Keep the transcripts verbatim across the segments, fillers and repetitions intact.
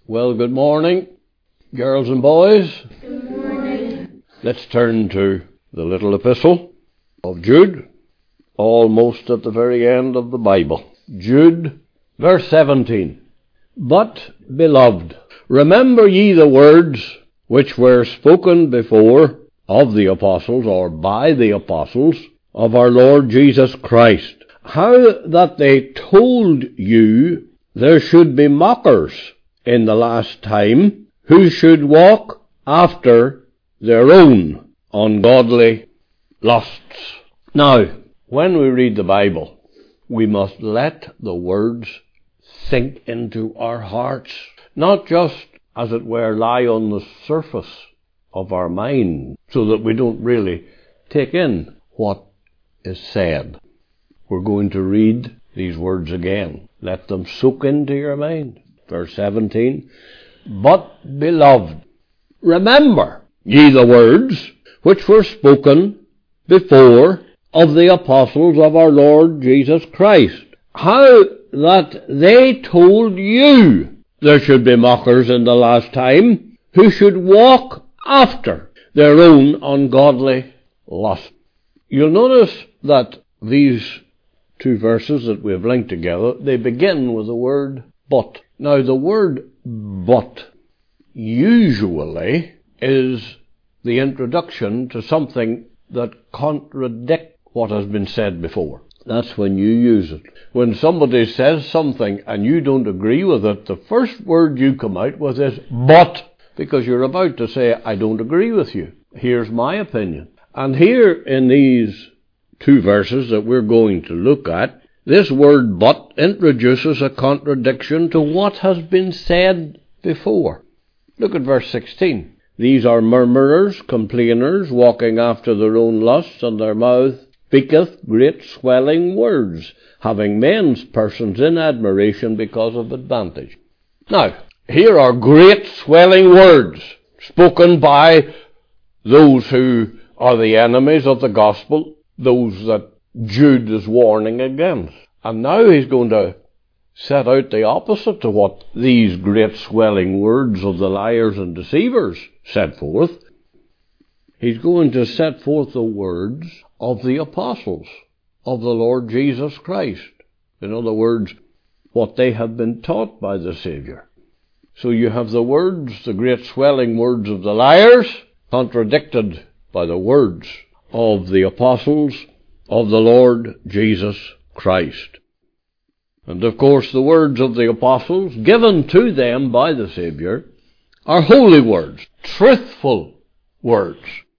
Well, good morning, girls and boys. Good morning. Let's turn to the little epistle of Jude, almost at the very end of the Bible. Jude, verse seventeen. But, beloved, remember ye the words which were spoken before of the apostles, or by the apostles, of our Lord Jesus Christ, how that they told you there should be mockers in the last time, who should walk after their own ungodly lusts. Now, when we read the Bible, we must let the words sink into our hearts, not just, as it were, lie on the surface of our mind, so that we don't really take in what is said. We're going to read these words again. Let them soak into your mind. Verse seventeen, but, beloved, remember ye the words which were spoken before of the apostles of our Lord Jesus Christ, how that they told you there should be mockers in the last time, who should walk after their own ungodly lust. You'll notice that these two verses that we've linked together, they begin with the word but. Now, the word but usually is the introduction to something that contradicts what has been said before. That's when you use it. When somebody says something and you don't agree with it, the first word you come out with is but, because you're about to say, I don't agree with you. Here's my opinion. And here in these two verses that we're going to look at, this word but introduces a contradiction to what has been said before. Look at verse sixteen. These are murmurers, complainers, walking after their own lusts, and their mouth speaketh great swelling words, having men's persons in admiration because of advantage. Now, here are great swelling words spoken by those who are the enemies of the gospel, those that Jude is warning against. And now he's going to set out the opposite to what these great swelling words of the liars and deceivers set forth. He's going to set forth the words of the apostles of the Lord Jesus Christ. In other words, what they have been taught by the Saviour. So you have the words, the great swelling words of the liars, contradicted by the words of the apostles of the Lord Jesus Christ. And of course the words of the apostles given to them by the Saviour are holy words, truthful words,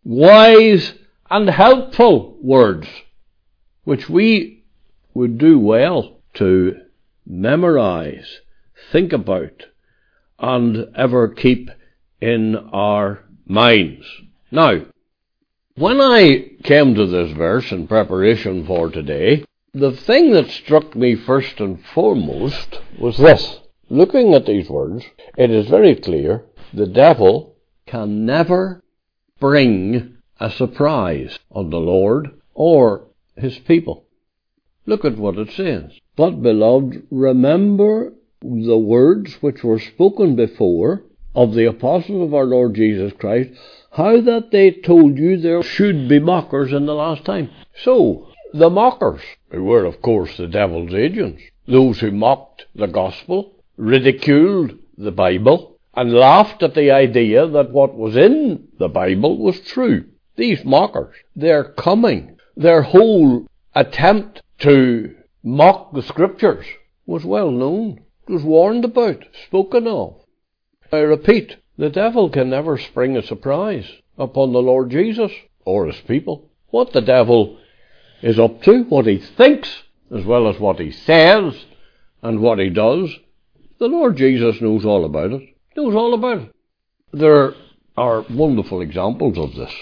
wise and helpful words, which we would do well to memorize, think about, and ever keep in our minds. Now, when I came to this verse in preparation for today, the thing that struck me first and foremost was this. Looking at these words, it is very clear the devil can never bring a surprise on the Lord or his people. Look at what it says. But, beloved, remember the words which were spoken before of the apostles of our Lord Jesus Christ, how that they told you there should be mockers in the last time. So, the mockers, who were of course the devil's agents, those who mocked the gospel, ridiculed the Bible, and laughed at the idea that what was in the Bible was true. These mockers, their coming, their whole attempt to mock the Scriptures was well known. It was warned about, spoken of. I repeat, the devil can never spring a surprise upon the Lord Jesus or his people. What the devil is up to, what he thinks, as well as what he says and what he does, the Lord Jesus knows all about it. Knows all about it. There are wonderful examples of this.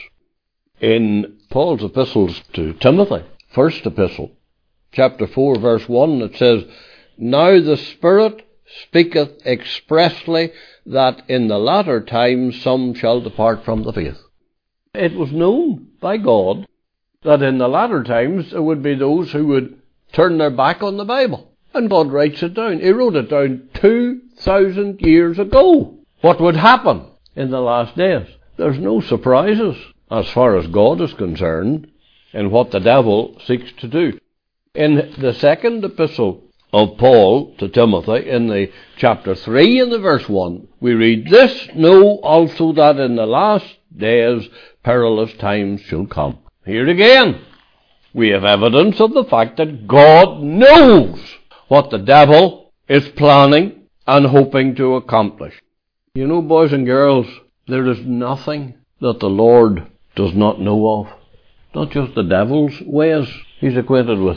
In Paul's epistles to Timothy, first epistle, chapter four, verse one, it says, Now the Spirit speaketh expressly that in the latter times some shall depart from the faith. It was known by God that in the latter times there would be those who would turn their back on the Bible. And God writes it down. He wrote it down two thousand years ago what would happen in the last days. There's no surprises as far as God is concerned in what the devil seeks to do. In the second epistle of Paul to Timothy, in the chapter three and the verse one, we read, "This know also that in the last days perilous times shall come." Here again, we have evidence of the fact that God knows what the devil is planning and hoping to accomplish. You know, boys and girls, there is nothing that the Lord does not know of. Not just the devil's ways he's acquainted with.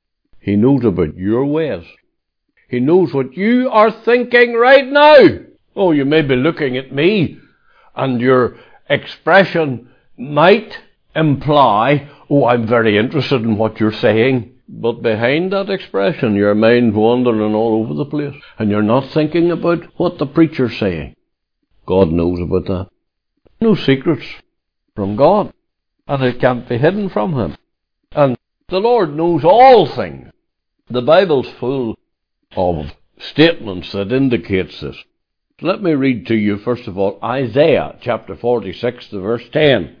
He knows about your ways. He knows what you are thinking right now. Oh, you may be looking at me, and your expression might imply, oh, I'm very interested in what you're saying. But behind that expression, your mind's wandering all over the place, and you're not thinking about what the preacher's saying. God knows about that. No secrets from God, and it can't be hidden from him. And the Lord knows all things. The Bible's full of statements that indicates this. Let me read to you, first of all, Isaiah chapter forty-six, the verse ten,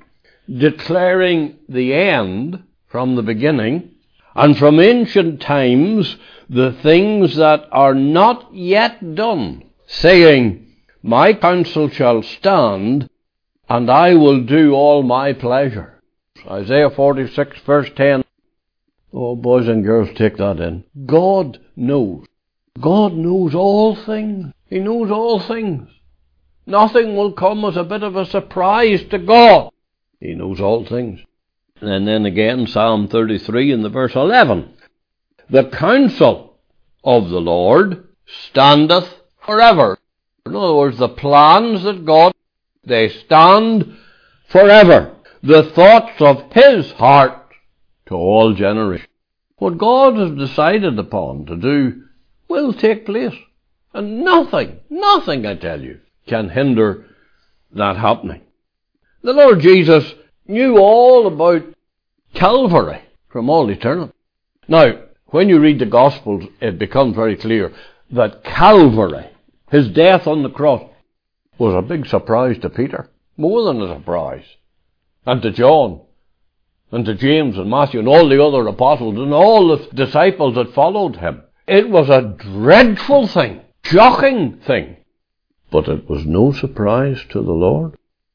declaring the end from the beginning, and from ancient times the things that are not yet done, saying, "My counsel shall stand, and I will do all my pleasure." Isaiah forty-six, verse ten. Oh, boys and girls, take that in. God knows. God knows all things. He knows all things. Nothing will come as a bit of a surprise to God. He knows all things. And then again, Psalm thirty-three in the verse eleven. "The counsel of the Lord standeth forever." In other words, the plans of God, they stand forever. The thoughts of his heart to all generations. What God has decided upon to do will take place. And nothing, nothing, I tell you, can hinder that happening. The Lord Jesus knew all about Calvary from all eternity. Now, when you read the Gospels, it becomes very clear that Calvary, his death on the cross, was a big surprise to Peter. More than a surprise. And to John, and to James and Matthew and all the other apostles and all the disciples that followed him. It was a dreadful thing, shocking thing. But it was no surprise to the Lord.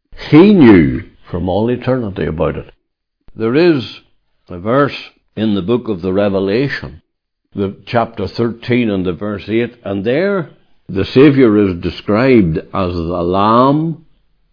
He knew from all eternity about it. There is a verse in the book of the Revelation, the chapter thirteen and the verse eight, and there the Saviour is described as the Lamb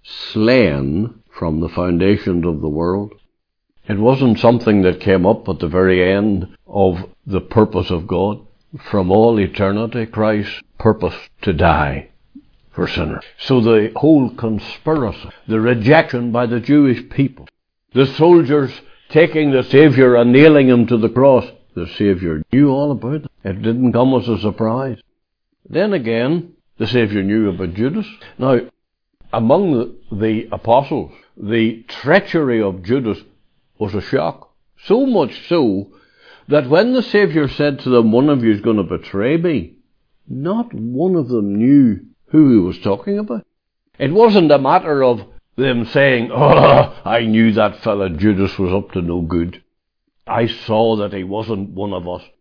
slain from the foundations of the world. It wasn't something that came up at the very end of the purpose of God. From all eternity, Christ purposed to die for sinners. So the whole conspiracy, the rejection by the Jewish people, the soldiers taking the Saviour and nailing him to the cross, the Saviour knew all about it. It didn't come as a surprise. Then again, the Saviour knew about Judas. Now, among the, the apostles, the treachery of Judas was a shock. So much so that when the Saviour said to them, "One of you is going to betray me," not one of them knew who he was talking about. It wasn't a matter of them saying, "Oh, I knew that fella Judas was up to no good. I saw that he wasn't one of us."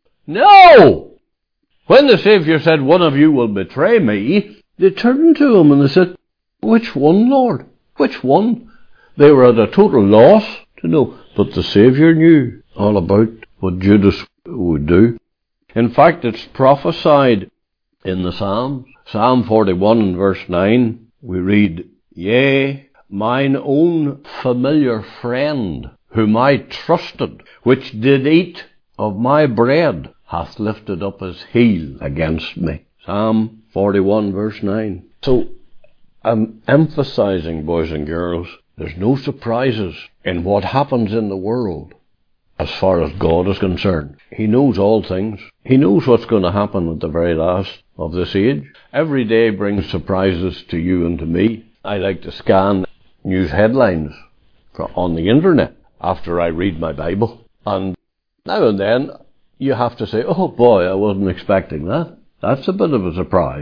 No! When the Saviour said, "One of you will betray me," they turned to him and they said, "Which one, Lord? Which one?" They were at a total loss to know. But the Saviour knew all about what Judas would do. In fact, it's prophesied in the Psalms. Psalm forty-one and verse nine, we read, "Yea, mine own familiar friend, whom I trusted, which did eat of my bread, hath lifted up his heel against me." Psalm forty-one verse nine. So, I'm emphasizing, boys and girls, there's no surprises in what happens in the world as far as God is concerned. He knows all things. He knows what's going to happen at the very last of this age. Every day brings surprises to you and to me. I like to scan news headlines on the internet after I read my Bible. And now and then you have to say, "Oh boy, I wasn't expecting that. That's a bit of a surprise."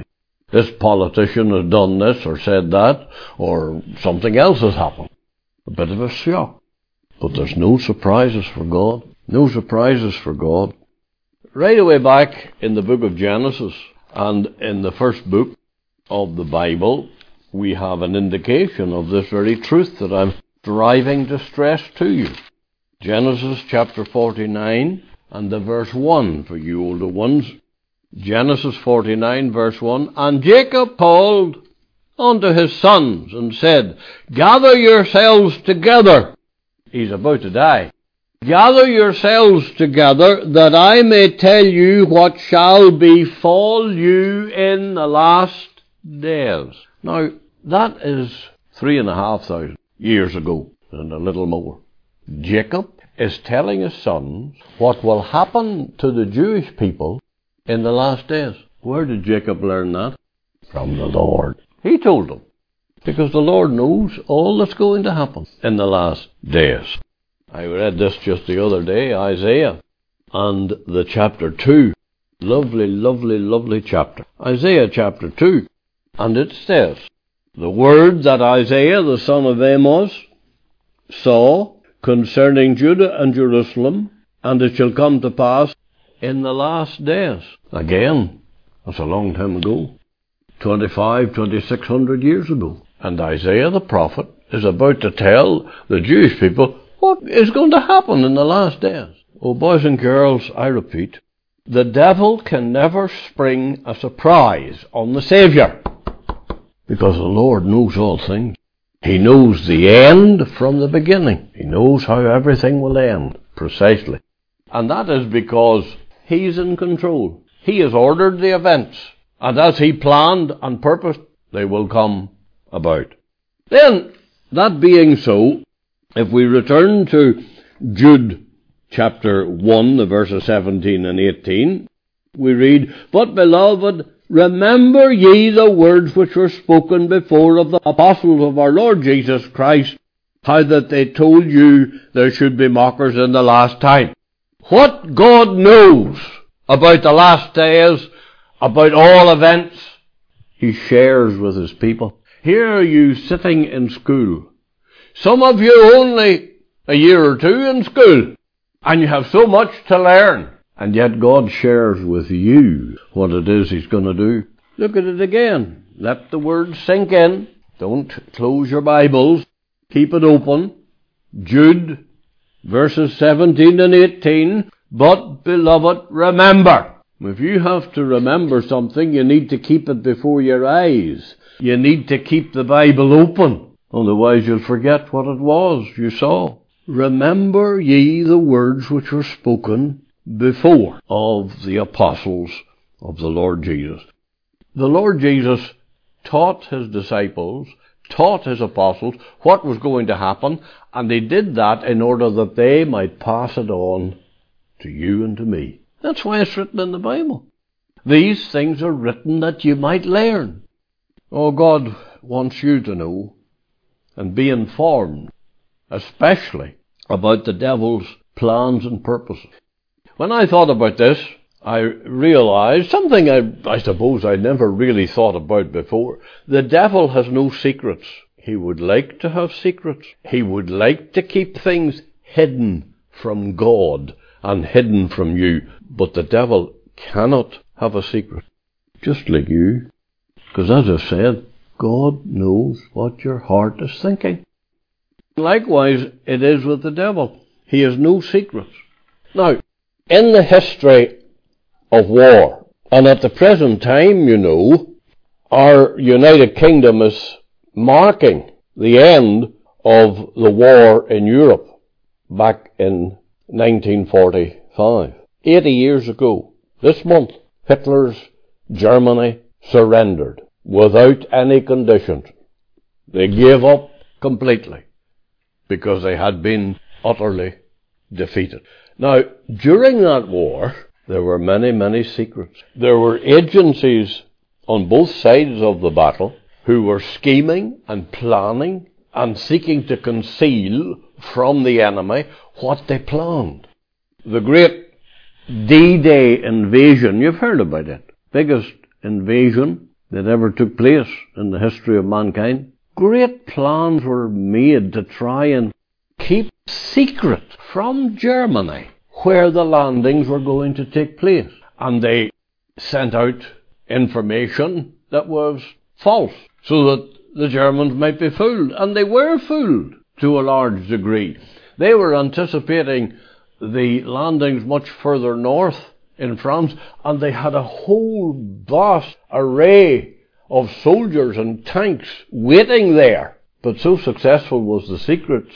This politician has done this or said that, or something else has happened. A bit of a shock. But there's no surprises for God. No surprises for God. Right away back in the book of Genesis and in the first book of the Bible, we have an indication of this very truth that I'm striving to stress to you. Genesis chapter forty-nine and the verse one for you older ones. Genesis forty-nine verse one, And Jacob called unto his sons and said, Gather yourselves together. He's about to die. Gather yourselves together, that I may tell you what shall befall you in the last days. Now, that is three and a half thousand years ago, and a little more. Jacob is telling his sons what will happen to the Jewish people in the last days. Where did Jacob learn that? From the Lord. He told them, because the Lord knows all that's going to happen in the last days. I read this just the other day, Isaiah, and the chapter two. Lovely, lovely, lovely chapter. Isaiah chapter two. And it says, The word that Isaiah, the son of Amos, saw concerning Judah and Jerusalem, and it shall come to pass in the last days. Again, that's a long time ago. twenty-five, twenty-six hundred years ago. And Isaiah the prophet is about to tell the Jewish people what is going to happen in the last days. Oh, boys and girls, I repeat, the devil can never spring a surprise on the Saviour, because the Lord knows all things. He knows the end from the beginning. He knows how everything will end, precisely. And that is because He's in control. He has ordered the events, and as He planned and purposed, they will come about. Then, that being so, if we return to Jude chapter one, the verses seventeen and eighteen, we read, But, beloved, remember ye the words which were spoken before of the apostles of our Lord Jesus Christ, how that they told you there should be mockers in the last time. What God knows about the last days, about all events, He shares with His people. Here are you sitting in school. Some of you only a year or two in school, and you have so much to learn. And yet God shares with you what it is He's going to do. Look at it again. Let the words sink in. Don't close your Bibles. Keep it open. Jude, verses seventeen and eighteen. But, beloved, remember. If you have to remember something, you need to keep it before your eyes. You need to keep the Bible open. Otherwise you'll forget what it was you saw. Remember ye the words which were spoken before of the apostles of the Lord Jesus. The Lord Jesus taught His disciples, taught His apostles what was going to happen, and He did that in order that they might pass it on to you and to me. That's why it's written in the Bible. These things are written that you might learn. Oh, God wants you to know and be informed, especially about the devil's plans and purposes. When I thought about this, I realized something I, I suppose I never really thought about before. The devil has no secrets. He would like to have secrets. He would like to keep things hidden from God and hidden from you. But the devil cannot have a secret, just like you. Because as I said, God knows what your heart is thinking. Likewise, it is with the devil. He has no secrets. Now, in the history of war, and at the present time, you know, our United Kingdom is marking the end of the war in Europe back in nineteen forty-five. Eighty years ago, this month, Hitler's Germany surrendered without any conditions. They gave up completely because they had been utterly defeated. Now, during that war, there were many, many secrets. There were agencies on both sides of the battle who were scheming and planning and seeking to conceal from the enemy what they planned. The great D-Day invasion, you've heard about it, biggest invasion that ever took place in the history of mankind. Great plans were made to try and keep secret from Germany where the landings were going to take place. And they sent out information that was false so that the Germans might be fooled. And they were fooled to a large degree. They were anticipating the landings much further north in France, and they had a whole vast array of soldiers and tanks waiting there. But so successful was the secrets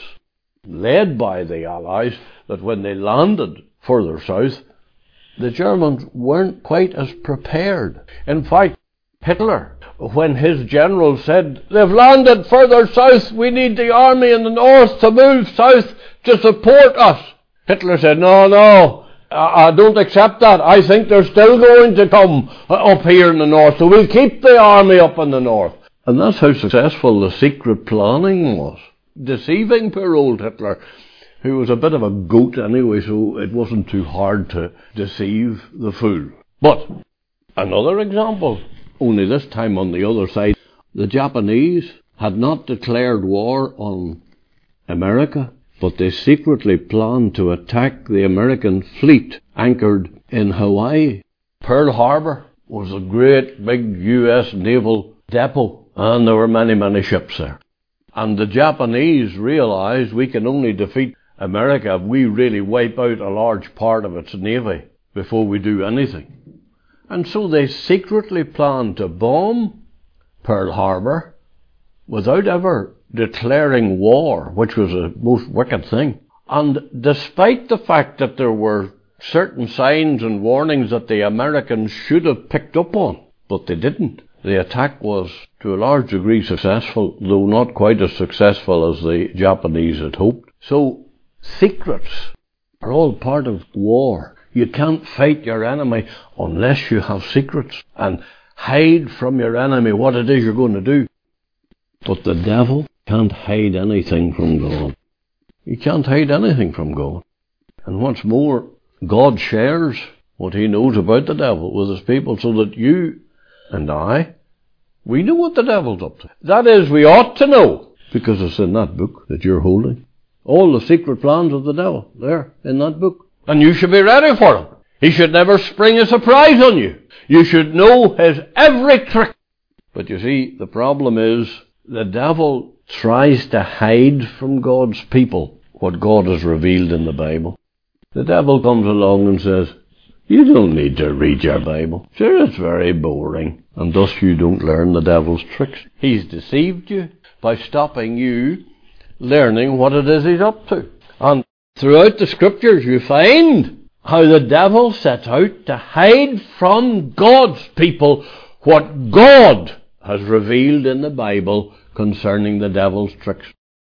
led by the Allies that when they landed further south, the Germans weren't quite as prepared. In fact, Hitler, when his generals said, "They've landed further south, we need the army in the north to move south to support us," Hitler said, no, no, I don't accept that. I think they're still going to come up here in the north, so we'll keep the army up in the north. And that's how successful the secret planning was. Deceiving poor old Hitler, who was a bit of a goat anyway, so it wasn't too hard to deceive the fool. But another example, only this time on the other side, the Japanese had not declared war on America, but they secretly planned to attack the American fleet anchored in Hawaii. Pearl Harbor was a great big U S naval depot, and there were many, many ships there. And the Japanese realized we can only defeat America if we really wipe out a large part of its navy before we do anything. And so they secretly planned to bomb Pearl Harbor without ever declaring war, which was a most wicked thing. And despite the fact that there were certain signs and warnings that the Americans should have picked up on, but they didn't. The attack was to a large degree successful, though not quite as successful as the Japanese had hoped. So secrets are all part of war. You can't fight your enemy unless you have secrets and hide from your enemy what it is you're going to do. But the devil can't hide anything from God. He can't hide anything from God. And what's more, God shares what he knows about the devil with his people so that you and I, we know what the devil's up to. That is, we ought to know, because it's in that book that you're holding. All the secret plans of the devil, there, in that book. And you should be ready for him. He should never spring a surprise on you. You should know his every trick. But you see, the problem is, the devil tries to hide from God's people what God has revealed in the Bible. The devil comes along and says, you don't need to read your Bible. Sure, it's very boring. And thus you don't learn the devil's tricks. He's deceived you by stopping you learning what it is he's up to. And throughout the scriptures you find how the devil sets out to hide from God's people what God has revealed in the Bible concerning the devil's tricks.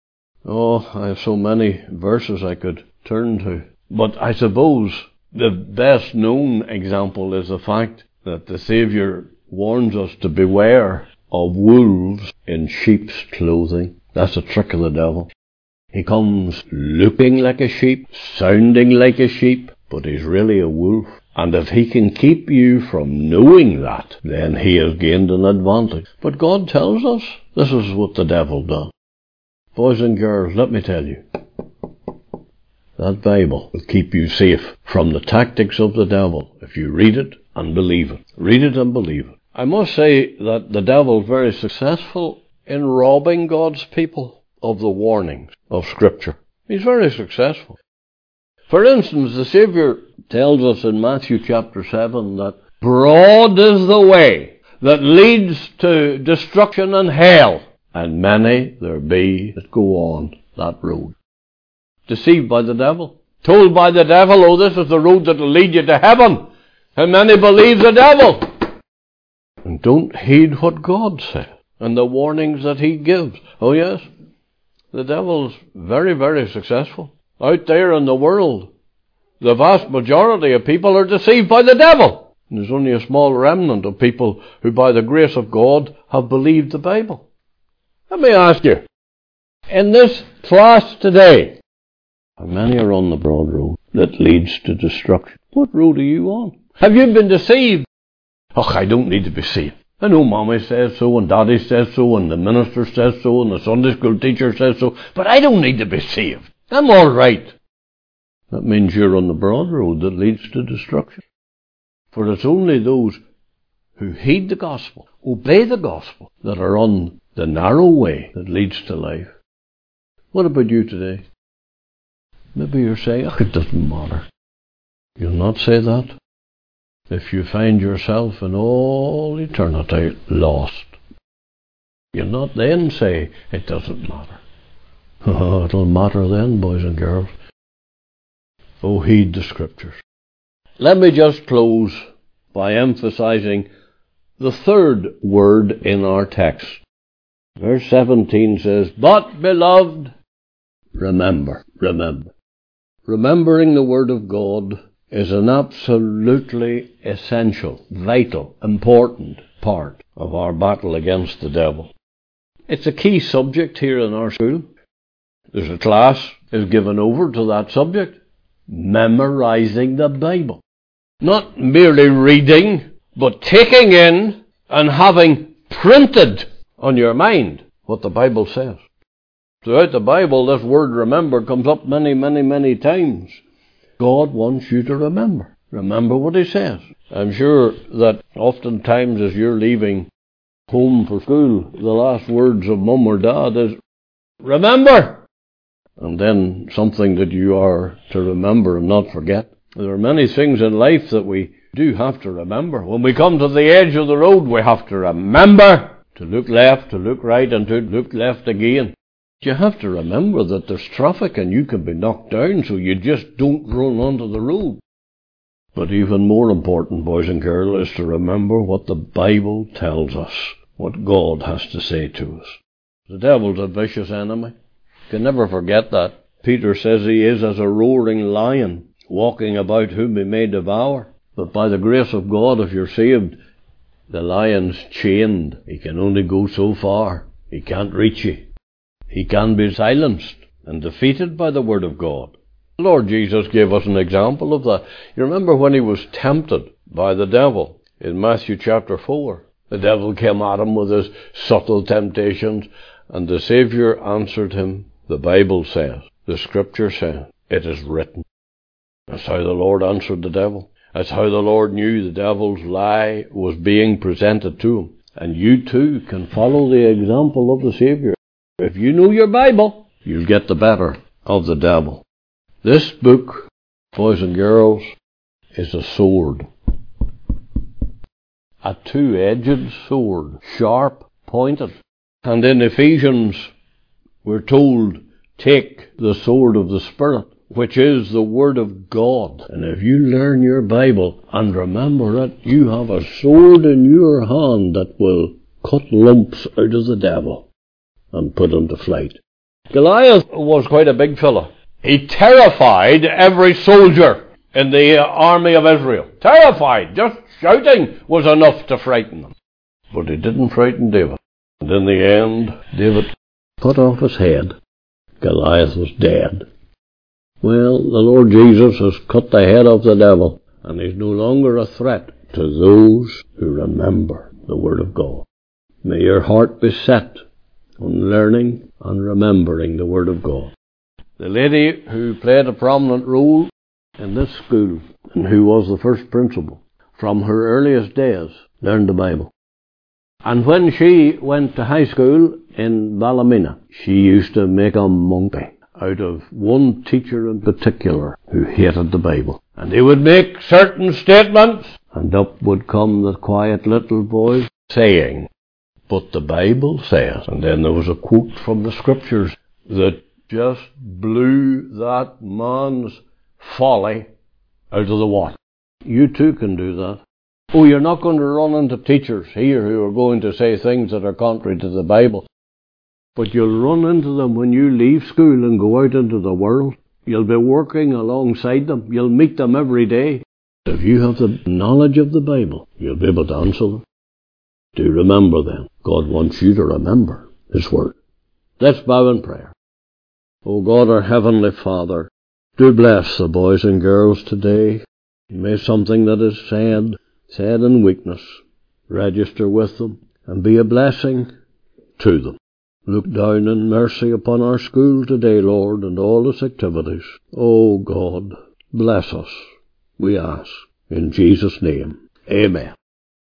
Oh, I have so many verses I could turn to. But I suppose the best known example is the fact that the Saviour warns us to beware of wolves in sheep's clothing. That's a trick of the devil. He comes looking like a sheep, sounding like a sheep, but he's really a wolf. And if he can keep you from knowing that, then he has gained an advantage. But God tells us this is what the devil does. Boys and girls, let me tell you, that Bible will keep you safe from the tactics of the devil if you read it and believe it. Read it and believe it. I must say that the devil is very successful in robbing God's people of the warnings of Scripture. He's very successful. For instance, the Saviour tells us in Matthew chapter seven that broad is the way that leads to destruction and hell, and many there be that go on that road. Deceived by the devil. Told by the devil, oh, this is the road that will lead you to heaven. And many believe the devil. And don't heed what God says and the warnings that he gives. Oh yes, the devil's very, very successful. Out there in the world, the vast majority of people are deceived by the devil. And there's only a small remnant of people who, by the grace of God, have believed the Bible. Let me ask you, in this class today, how many are on the broad road that leads to destruction? What road are you on? Have you been deceived? Oh, I don't need to be saved. I know Mommy says so, and Daddy says so, and the minister says so, and the Sunday school teacher says so, but I don't need to be saved. I'm all right. That means you're on the broad road that leads to destruction. For it's only those who heed the gospel, obey the gospel, that are on the narrow way that leads to life. What about you today? Maybe you're saying, oh, it doesn't matter. You'll not say that if you find yourself in all eternity lost. You'll not then say, it doesn't matter. Oh, it'll matter then, boys and girls. Oh, heed the scriptures. Let me just close by emphasizing the third word in our text. Verse seventeen says, but, beloved, remember, remember. Remembering the Word of God is an absolutely essential, vital, important part of our battle against the devil. It's a key subject here in our school. There's a class is given over to that subject, memorizing the Bible. Not merely reading, but taking in and having printed on your mind what the Bible says. Throughout the Bible, this word remember comes up many, many, many times. God wants you to remember. Remember what He says. I'm sure that oftentimes as you're leaving home for school, the last words of Mum or Dad is, remember! And then something that you are to remember and not forget. There are many things in life that we do have to remember. When we come to the edge of the road, we have to remember to look left, to look right, and to look left again. You have to remember that there's traffic and you can be knocked down, so you just don't run onto the road. But even more important, boys and girls, is to remember what the Bible tells us, what God has to say to us. The devil's a vicious enemy. You can never forget that. Peter says he is as a roaring lion, walking about whom he may devour. But by the grace of God, if you're saved, the lion's chained. He can only go so far. He can't reach you. He can be silenced and defeated by the Word of God. The Lord Jesus gave us an example of that. You remember when He was tempted by the devil in Matthew chapter four. The devil came at Him with his subtle temptations, and the Saviour answered him, the Bible says, the Scripture says, it is written. That's how the Lord answered the devil. That's how the Lord knew the devil's lie was being presented to him. And you too can follow the example of the Saviour. If you know your Bible, you'll get the better of the devil. This book, boys and girls, is a sword. A two-edged sword, sharp, pointed. And in Ephesians, we're told, take the sword of the Spirit, which is the Word of God. And if you learn your Bible and remember it, you have a sword in your hand that will cut lumps out of the devil and put him to flight. Goliath was quite a big fella. He terrified every soldier in the army of Israel. Terrified. Just shouting was enough to frighten them. But he didn't frighten David. And in the end, David cut off his head. Goliath was dead. Well, the Lord Jesus has cut the head of the devil, and he's no longer a threat to those who remember the Word of God. May your heart be set on learning and remembering the Word of God. The lady who played a prominent role in this school, and who was the first principal, from her earliest days, learned the Bible. And when she went to high school in Ballymena, she used to make a monkey out of one teacher in particular who hated the Bible. And he would make certain statements, and up would come the quiet little voice saying, but the Bible says. And then there was a quote from the Scriptures that just blew that man's folly out of the water. You too can do that. Oh, you're not going to run into teachers here who are going to say things that are contrary to the Bible. But you'll run into them when you leave school and go out into the world. You'll be working alongside them. You'll meet them every day. If you have the knowledge of the Bible, you'll be able to answer them. Do remember them. God wants you to remember His Word. Let's bow in prayer. O God, our Heavenly Father, do bless the boys and girls today. May something that is said, said in weakness, register with them, and be a blessing to them. Look down in mercy upon our school today, Lord, and all its activities. Oh God, bless us, we ask, in Jesus' name. Amen.